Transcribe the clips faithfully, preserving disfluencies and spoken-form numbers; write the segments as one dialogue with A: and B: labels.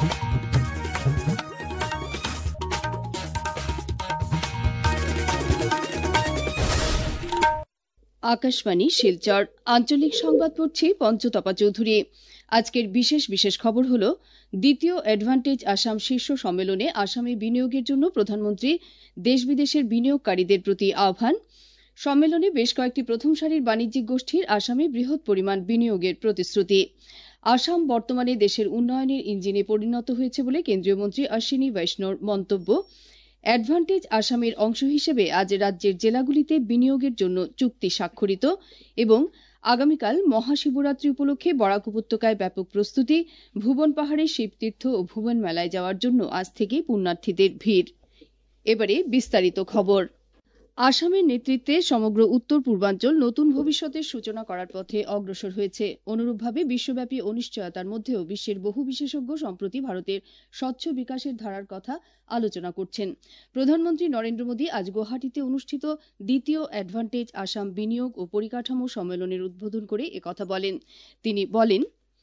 A: আকাশবাণী শিলচর আঞ্চলিক সংবাদ পড়ছি পঞ্চতপা চৌধুরী। আজকের বিশেষ বিশেষ খবর হল দ্বিতীয় অ্যাডভান্টেজ আসাম শীর্ষ সম্মেলনে আসামে বিনিয়োগের জন্য প্রধানমন্ত্রী দেশ বিদেশের বিনিয়োগকারীদের প্রতি আহ্বান। সম্মেলনে বেশ কয়েকটি প্রথম সারির বাণিজ্যিক গোষ্ঠীর আসামে বৃহৎ পরিমাণ বিনিয়োগের প্রতিশ্রুতি। আসাম বর্তমানে দেশের উন্নয়নের ইঞ্জিনে পরিণত হয়েছে বলে কেন্দ্রীয় মন্ত্রী অশ্বিনী বৈষ্ণব মন্তব্য। অ্যাডভান্টেজ আসামের অংশ হিসেবে আজ রাজ্যের জেলাগুলিতে বিনিয়োগের জন্য চুক্তি স্বাক্ষরিত এবং আগামীকাল মহাশিবরাত্রি উপলক্ষে বরাক উপত্যকায় ব্যাপক প্রস্তুতি। ভুবন পাহাড়ে শিবতীর্থ ও ভুবন মেলায় যাওয়ার জন্য আজ থেকেই পুণ্যার্থীদের ভিড়। এবারে বিস্তারিত খবর। আসামের নেতৃত্বে সমগ্র উত্তর পূর্বাঞ্চল নতুন ভবিষ্যতের সূচনা করার পথে অগ্রসর হয়েছে। অনুরূপভাবে বিশ্বব্যাপী অনিশ্চয়তার মধ্যেও বিশ্বের বহু বিশেষজ্ঞ সম্প্রতি ভারতের স্বচ্ছ বিকাশের ধারার কথা আলোচনা করছেন। প্রধানমন্ত্রী নরেন্দ্র মোদী আজ গুয়াহাটিতে অনুষ্ঠিত দ্বিতীয় অ্যাডভান্টেজ আসাম বিনিয়োগ ও পরিকাঠামো সম্মেলনের উদ্বোধন করে একথা বলেন। তিনি বলেন,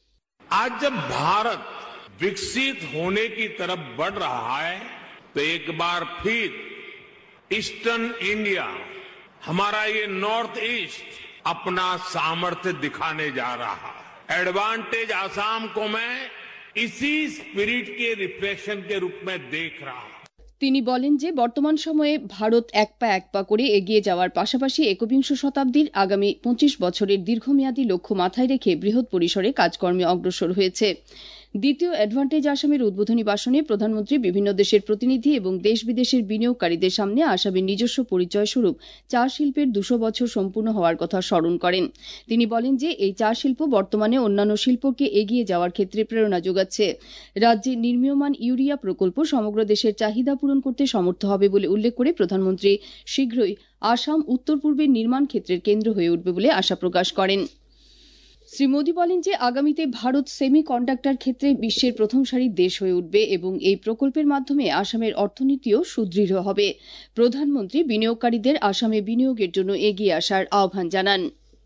B: आज जब भारत विकसित होने की तरफ बढ़ रहा है तो एक बार फिर ईस्टर्न इंडिया, हमारा ये नॉर्थ ईस्ट अपना सामर्थ्य दिखाने जा रहा है। एडवांटेज आसाम को मैं इसी स्पिरिट के रिफ्लेक्शन के रूप में देख रहा हूं।
A: তিনি বলেন যে বর্তমান সময়ে ভারত এক পা এক পা করে এগিয়ে যাওয়ার পাশাপাশি একবিংশ শতাব্দীর আগামী পঁচিশ বছরের দীর্ঘমেয়াদী লক্ষ্য মাথায় রেখে বৃহৎ পরিসরে কাজকর্মে অগ্রসর হয়েছে। দ্বিতীয় অ্যাডভান্টেজ আসামের উদ্বোধনী ভাষণে প্রধানমন্ত্রী বিভিন্ন দেশের প্রতিনিধি এবং দেশ বিদেশের বিনিয়োগকারীদের সামনে আসামের নিজস্ব পরিচয় স্বরূপ চা শিল্পের দুশো বছর সম্পূর্ণ হওয়ার কথা স্মরণ করেন। তিনি বলেন যে এই চা শিল্প বর্তমানে অন্যান্য শিল্পকে এগিয়ে যাওয়ার ক্ষেত্রে প্রেরণা যোগাচ্ছে। রাজ্যে নির্মীয়মান ইউরিয়া প্রকল্প সমগ্র দেশের চাহিদা পূরণ করতে সমর্থ হবে বলে উল্লেখ করে প্রধানমন্ত্রী শীঘ্রই আসাম উত্তর পূর্বের নির্মাণ ক্ষেত্রের কেন্দ্র হয়ে উঠবে বলে আশা প্রকাশ করেন। শ্রী মোদী বলেন যে আগামীতে ভারত সেমি কন্ডাক্টর ক্ষেত্রে বিশ্বের প্রথম সারির দেশ হয়ে উঠবে এবং এই প্রকল্পের মাধ্যমে আসামের অর্থনীতিও সুদৃঢ় হবে। প্রধানমন্ত্রী বিনিয়োগকারীদের আসামে বিনিয়োগের জন্য এগিয়ে আসার আহ্বান জানান।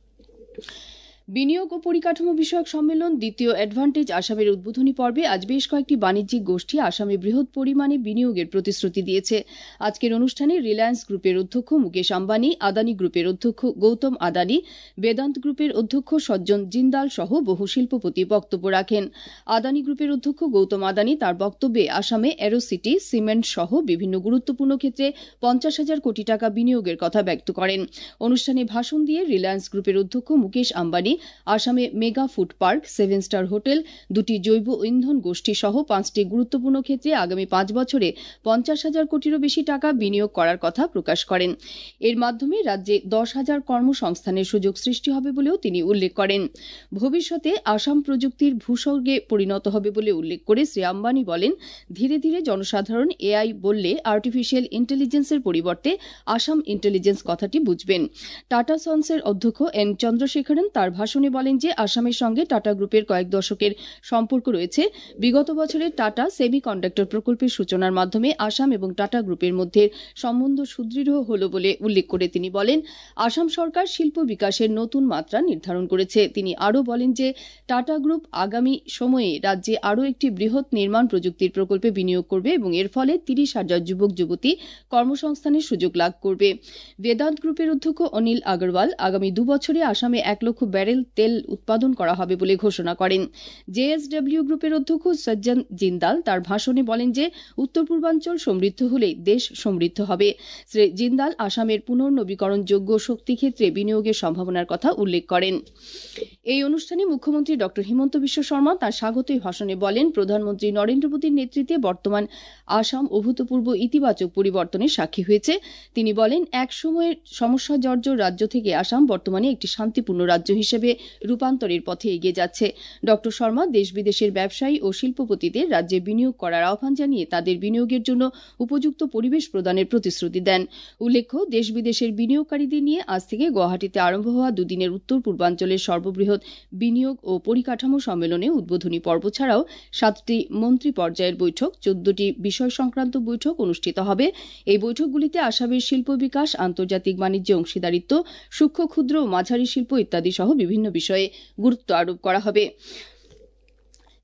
A: বিনিয়োগ ও পরিকাঠামো বিষয়ক সম্মেলন দ্বিতীয় অ্যাডভান্টেজ আসামের উদ্বোধনী পর্বে আজ বেশ কয়েকটি বাণিজ্যিক গোষ্ঠী আসামে বৃহৎ পরিমাণে বিনিয়োগের প্রতিশ্রুতি দিয়েছে। আজকের অনুষ্ঠানে রিলায়েন্স গ্রুপের অধ্যক্ষ মুকেশ আম্বানি, আদানি গ্রুপের অধ্যক্ষ গৌতম আদানি, বেদান্ত গ্রুপের অধ্যক্ষ সজ্জন জিন্দাল সহ বহু শিল্পপতি বক্তব্য রাখেন। আদানি গ্রুপের অধ্যক্ষ গৌতম আদানি তার বক্তব্যে আসামে অ্যারোসিটি, সিমেন্ট সহ বিভিন্ন গুরুত্বপূর্ণ ক্ষেত্রে পঞ্চাশ হাজার কোটি টাকা বিনিয়োগের কথা ব্যক্ত করেন। অনুষ্ঠানে ভাষণ দিয়ে রিলায়েন্স গ্রুপের অধ্যক্ষ মুকেশ আম্বানি আসামে mega food park, seven star hotel, দুটি জৈব ইন্ধন গোষ্ঠী সহ পাঁচটি গুরুত্বপূর্ণ ক্ষেত্রে আগামী পাঁচ বছরে পঞ্চাশ হাজার কোটিরও বেশি টাকা বিনিয়োগ করার কথা প্রকাশ করেন। এর মাধ্যমে রাজ্যে দশ হাজার কর্মসংস্থানের সুযোগ সৃষ্টি হবে বলেও তিনি উল্লেখ করেন। ভবিষ্যতে আসাম প্রযুক্তির ভূস্বর্গে পরিণত হবে বলে উল্লেখ করে শ্রী আম্বানি বলেন, ধীরে ধীরে জনসাধারণ এআই বললে আর্টিফিশিয়াল ইন্টেলিজেন্সের পরিবর্তে আসাম ইন্টেলিজেন্স কথাটি বুঝবেন। টাটা সন্সের অধ্যক্ষ এন চন্দ্রশেখরন তার ভাষণে বলেন যে আসামের সঙ্গে টাটা গ্রুপের কয়েক দশকের সম্পর্ক রয়েছে। বিগত বছরে টাটা সেমি কন্ডাক্টর প্রকল্পের সূচনার মাধ্যমে আসাম এবং টাটা গ্রুপের মধ্যে সম্বন্ধ সুদৃঢ় হল বলে উল্লেখ করে তিনি বলেন, আসাম সরকার শিল্প বিকাশের নতুন মাত্রা নির্ধারণ করেছে। তিনি আরও বলেন যে টাটা গ্রুপ আগামী সময়ে রাজ্যে আরও একটি বৃহৎ নির্মাণ প্রযুক্তির প্রকল্পে বিনিয়োগ করবে এবং এর ফলে তিরিশ হাজার যুবক যুবতী কর্মসংস্থানের সুযোগ লাভ করবে। বেদান্ত গ্রুপের অধ্যক্ষ অনিল আগরওয়াল আগামী দুবছরে আসামে এক লক্ষ ব্যারেল তেল উৎপাদন করা হবে বলে ঘোষণা করেন। জেএসডব্লিউ গ্রুপের অধ্যক্ষ সজ্জন জিন্দাল তার ভাষণে বলেন যে উত্তর পূর্বাঞ্চল সমৃদ্ধ হলেই দেশ সমৃদ্ধ হবে। শ্রী জিন্দাল আসামের পুনর্নবীকরণযোগ্য শক্তি ক্ষেত্রে বিনিয়োগের সম্ভাবনার কথা উল্লেখ করেন। এই অনুষ্ঠানে মুখ্যমন্ত্রী ড হিমন্ত বিশ্ব শর্মা তার স্বাগতী ভাষণে বলেন, প্রধানমন্ত্রী নরেন্দ্র মোদীর নেতৃত্বে বর্তমান আসাম অভূতপূর্ব ইতিবাচক পরিবর্তনের সাক্ষী হয়েছে। তিনি বলেন, এক সময়ের সমস্যা জর্জর রাজ্য থেকে আসাম বর্তমানে একটি শান্তিপূর্ণ রাজ্য হিসেবে রূপান্তরের পথে এগিয়ে যাচ্ছে। ড শর্মা দেশ বিদেশের ব্যবসায়ী ও শিল্পপতিদের রাজ্যে বিনিয়োগ করার আহ্বান জানিয়ে তাদের বিনিয়োগের জন্য উপযুক্ত পরিবেশ প্রদানের প্রতিশ্রুতি দেন। উল্লেখ্য, দেশ বিদেশের বিনিয়োগকারীদের নিয়ে আজ থেকে গুয়াহাটিতে আরম্ভ হওয়া দুদিনের উত্তর পূর্বাঞ্চলের সর্ববৃহৎ বিনিয়োগ ও পরিকাঠামো সম্মেলনে উদ্বোধনী পর্ব ছাড়াও সাতটি মন্ত্রী পর্যায়ের বৈঠক, চোদ্দটি বিষয় সংক্রান্ত বৈঠক অনুষ্ঠিত হবে। এই বৈঠকগুলিতে আসামের শিল্প বিকাশ, আন্তর্জাতিক বাণিজ্য অংশীদারিত্ব, সূক্ষ্ম ক্ষুদ্র ও মাঝারি শিল্প ইত্যাদি সহ বিভিন্ন বিষয়ে গুরুত্ব আরোপ করা হবে।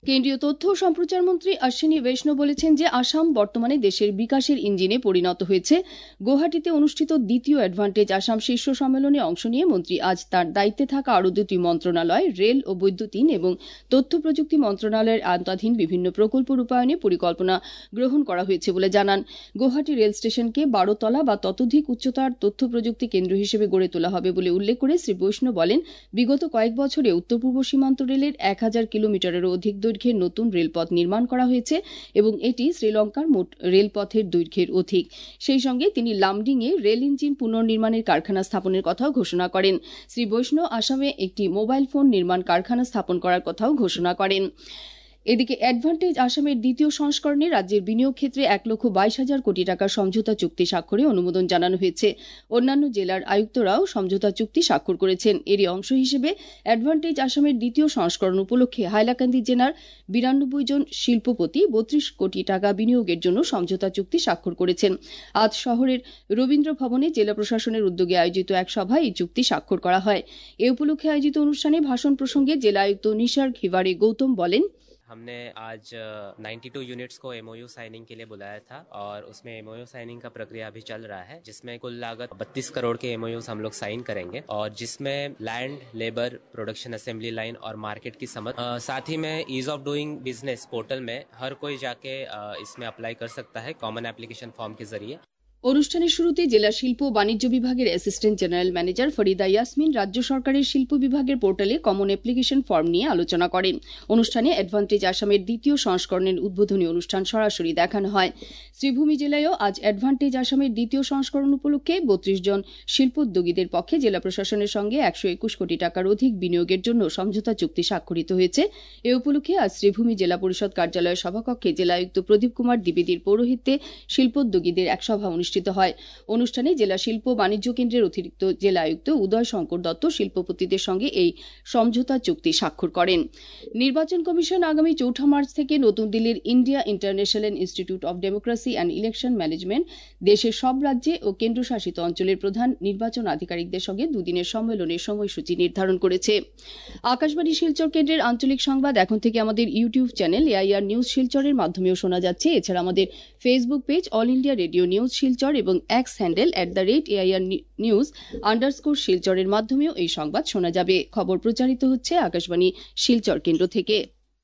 A: কেন্দ্রীয় তথ্য ও সম্প্রচার মন্ত্রী অশ্বিনী বৈষ্ণব বলেছেন যে আসাম বর্তমানে দেশের বিকাশের ইঞ্জিনে পরিণত হয়েছে। গুয়াহাটিতে অনুষ্ঠিত দ্বিতীয় অ্যাডভান্টেজ আসাম শীর্ষ সম্মেলনে অংশ নিয়ে মন্ত্রী আজ তার দায়িত্বে থাকা আরও দুটি মন্ত্রণালয়, রেল ও বৈদ্যুতিন এবং তথ্য প্রযুক্তি মন্ত্রণালয়ের আওতাধীন বিভিন্ন প্রকল্প রূপায়ণে পরিকল্পনা গ্রহণ করা হয়েছে বলে জানান। গুয়াহাটি রেল স্টেশনকে বারো তলা বা ততোধিক উচ্চতার তথ্য প্রযুক্তি কেন্দ্র হিসেবে গড়ে তোলা হবে বলে উল্লেখ করে শ্রী বৈষ্ণব বলেন, বিগত কয়েক বছরে উত্তর পূর্ব সীমান্ত রেলের এক হাজার কিলোমিটারেরও অধিক দৈর্ঘ্যের নতুন রেলপথ নির্মাণ করা হয়েছে এবং এটি শ্রীলঙ্কার মোট রেলপথের দৈর্ঘ্যের অধিক। সেই সঙ্গে তিনি লামডিংয়ে রেল ইঞ্জিন পুনর্নির্মাণের কারখানা স্থাপনের কথাও ঘোষণা করেন। শ্রী বৈষ্ণব আসামে একটি মোবাইল ফোন নির্মাণ কারখানা স্থাপন করার কথাও ঘোষণা করেন। এদিকে অ্যাডভান্টেজ আসামের দ্বিতীয় সংস্করণে রাজ্যের বিনিয়োগ ক্ষেত্রে এক লক্ষ বাইশ হাজার কোটি টাকার সমঝোতা চুক্তি স্বাক্ষরে অনুমোদন জানানো হয়েছে। অন্যান্য জেলার আয়ুক্তরাও সমঝোতা চুক্তি স্বাক্ষর করেছেন। এরই অংশ হিসেবে অ্যাডভান্টেজ আসামের দ্বিতীয় সংস্করণ উপলক্ষে হাইলাকান্দি জেলার বিরানব্বই জন শিল্পপতি বত্রিশ কোটি টাকা বিনিয়োগের জন্য সমঝোতা চুক্তি স্বাক্ষর করেছেন। আজ শহরের রবীন্দ্র ভবনে জেলা প্রশাসনের উদ্যোগে আয়োজিত এক সভায় এই চুক্তি স্বাক্ষর করা হয়। এ উপলক্ষে আয়োজিত অনুষ্ঠানে ভাষণ প্রসঙ্গে জেলা আয়ুক্ত নিসর্গ হিবারে গৌতম বলেন,
C: हमने आज बानवे यूनिट्स को एमओयू साइनिंग के लिए बुलाया था और उसमें एमओयू साइनिंग का प्रक्रिया अभी चल रहा है, जिसमें कुल लागत बत्तीस करोड़ के एमओयूज हम लोग साइन करेंगे और जिसमें land, labour, production assembly line और मार्केट की समझ, साथ ही में ease of doing business portal में हर कोई जाके इसमें अप्लाई कर सकता है कॉमन एप्लीकेशन फॉर्म के जरिए।
A: অনুষ্ঠানের শুরুতে জেলা শিল্প ও বাণিজ্য বিভাগের assistant general manager Farida Yasmin রাজ্য সরকারের শিল্প বিভাগের পোর্টালে কমন অ্যাপ্লিকেশন ফর্ম নিয়ে আলোচনা করেন। অনুষ্ঠানে অ্যাডভান্টেজ আসামের দ্বিতীয় সংস্করণের উদ্বোধনী অনুষ্ঠান সরাসরি দেখানো হয়। শ্রীভূমি জেলায়ও আজ অ্যাডভান্টেজ আসামের দ্বিতীয় সংস্করণ উপলক্ষে বত্রিশ জন শিল্পোদ্যোগীদের পক্ষে জেলা প্রশাসনের সঙ্গে একশো একুশ কোটি টাকার অধিক বিনিয়োগের জন্য সমঝোতা চুক্তি স্বাক্ষরিত হয়েছে। এ উপলক্ষে আজ শ্রীভূমি জেলা পরিষদ কার্যালয়ের সভাকক্ষে জেলা আয়ুক্ত প্রদীপ কুমার দ্বিবেদীর পৌরোহিত্যে শিল্পোদ্যোগীদের এক সভা অনুষ্ঠিত হয়। অনুষ্ঠানে জেলা শিল্প বাণিজ্য কেন্দ্রের অতিরিক্ত জেলা আয়ুক্ত উদয় শঙ্কর দত্ত শিল্পপতিদের সঙ্গে এই সমঝোতা চুক্তি স্বাক্ষর করেন। নির্বাচন কমিশন আগামী চৌঠা মার্চ থেকে নতুন দিল্লির India International Institute of Democracy and Election Management দেশের সব রাজ্যে ও কেন্দ্রশাসিত অঞ্চলের প্রধান নির্বাচন আধিকারিকদের সঙ্গে দুদিনের সম্মেলনের সময়সূচি নির্ধারণ করেছে। আকাশবাণী শিলচর কেন্দ্রের আঞ্চলিক সংবাদ এখন থেকে আমাদের ইউটিউব চ্যানেল এআইআর নিউজ শিলচরের মাধ্যমেও শোনা যাচ্ছে। এছাড়া আমাদের Facebook page All India Radio News Silchar এবং X handle at the rate AIR news underscore শিলচরের মাধ্যমেও এই সংবাদ শোনা যাবে। খবর প্রচারিত হচ্ছে আকাশবাণী শিলচর কেন্দ্র থেকে।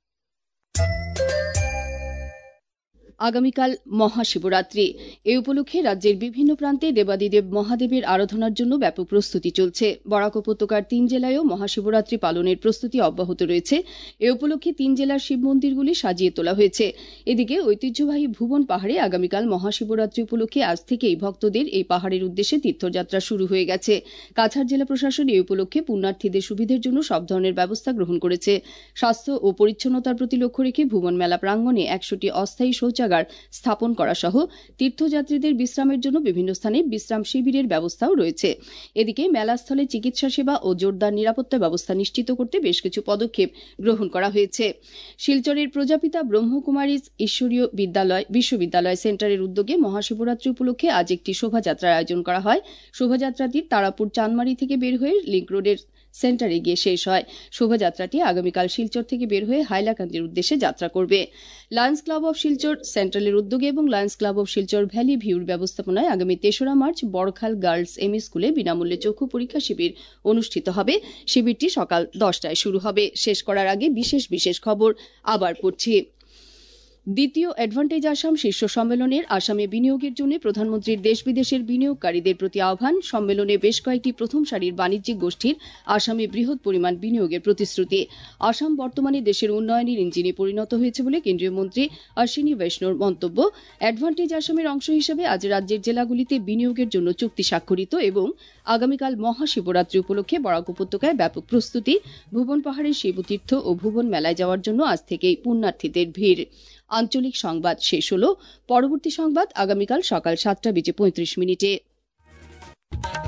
A: আগামীকাল মহাশিবরাত্রি। এ উপলক্ষে রাজ্যের বিভিন্ন প্রান্তে দেবাদিদেব মহাদেবের আরাধনার জন্য ব্যাপক প্রস্তুতি চলছে। বরাক উপত্যকার তিন জেলায়ও মহাশিবরাত্রি পালনের প্রস্তুতি অব্যাহত রয়েছে। এ উপলক্ষে তিন জেলার শিব মন্দিরগুলি সাজিয়ে তোলা হয়েছে। এদিকে ঐতিহ্যবাহী ভুবন পাহাড়ে আগামীকাল মহাশিবরাত্রি উপলক্ষে আজ থেকেই ভক্তদের এই পাহাড়ের উদ্দেশ্যে তীর্থযাত্রা শুরু হয়ে গেছে। কাছাড় জেলা প্রশাসন এই উপলক্ষে পুণ্যার্থীদের সুবিধার জন্য সব ধরনের ব্যবস্থা গ্রহণ করেছে। স্বাস্থ্য ও পরিচ্ছন্নতার প্রতি লক্ষ্য রেখে ভুবন মেলা প্রাঙ্গণে একশোটি অস্থায়ী শৌচাগার স্থাপন করা সহ তীর্থযাত্রীদের বিশ্রামের জন্য বিভিন্ন স্থানে বিশ্রাম শিবিরের ব্যবস্থাও রয়েছে। এদিকে মেলাস্থলে চিকিৎসা সেবা ও জোরদার নিরাপত্তা ব্যবস্থা নিশ্চিত করতে বেশ কিছু পদক্ষেপ গ্রহণ করা হয়েছে। শিলচরের প্রজাপিতা ব্রহ্মকুমারীজ ঈশ্বরীয় বিদ্যালয় বিশ্ববিদ্যালয় সেন্টারের উদ্যোগে মহাশিবরাত্রি উপলক্ষে আজ একটি শোভাযাত্রার আয়োজন করা হয়। শোভাযাত্রাটি তারাপুর চানমারি থেকে বের হয়ে লিংক রোডের সেন্টারে গিয়ে শেষ হয়। শোভাযাত্রাটি আগামীকাল শিলচর থেকে বের হয়ে হাইলাকান্দির উদ্দেশ্যে যাত্রা করবে। লায়ন্স ক্লাব অব শিলচর সেন্ট্রালের উদ্যোগে এবং Lions Club of Silchar valley ভিউর ব্যবস্থাপনায় আগামী তেসরা মার্চ বড়খাল গার্লস এমই স্কুলে বিনামূল্যে চক্ষু পরীক্ষা শিবির অনুষ্ঠিত হবে। শিবিরটি সকাল দশটায় শুরু হবে। শেষ করার আগে বিশেষ বিশেষ খবর আবার পড়ছি। দ্বিতীয় অ্যাডভান্টেজ আসাম শীর্ষ সম্মেলনের আসামে বিনিয়োগের জন্য প্রধানমন্ত্রীর দেশ বিদেশের বিনিয়োগকারীদের প্রতি আহ্বান। সম্মেলনে বেশ কয়েকটি প্রথম সারির বাণিজ্যিক গোষ্ঠীর আসামে বৃহৎ পরিমাণ বিনিয়োগের প্রতিশ্রুতি। আসাম বর্তমানে দেশের উন্নয়নের ইঞ্জিনে পরিণত হয়েছে বলে কেন্দ্রীয় মন্ত্রী অশ্বিনী বৈষ্ণব মন্তব্য। অ্যাডভান্টেজ আসামের অংশ হিসেবে আজ রাজ্যের জেলাগুলিতে বিনিয়োগের জন্য চুক্তি স্বাক্ষরিত এবং আগামীকাল মহাশিবরাত্রি উপলক্ষে বরাক উপত্যকায় ব্যাপক প্রস্তুতি। ভুবন পাহাড়ের শিবতীর্থ ও ভুবন মেলায় যাওয়ার জন্য আজ থেকেই পুণ্যার্থীদের ভিড়। আঞ্চলিক সংবাদ শেষ হল। পরবর্তী সংবাদ আগামীকাল সকাল সাতটা বেজে পঁয়ত্রিশ মিনিটে।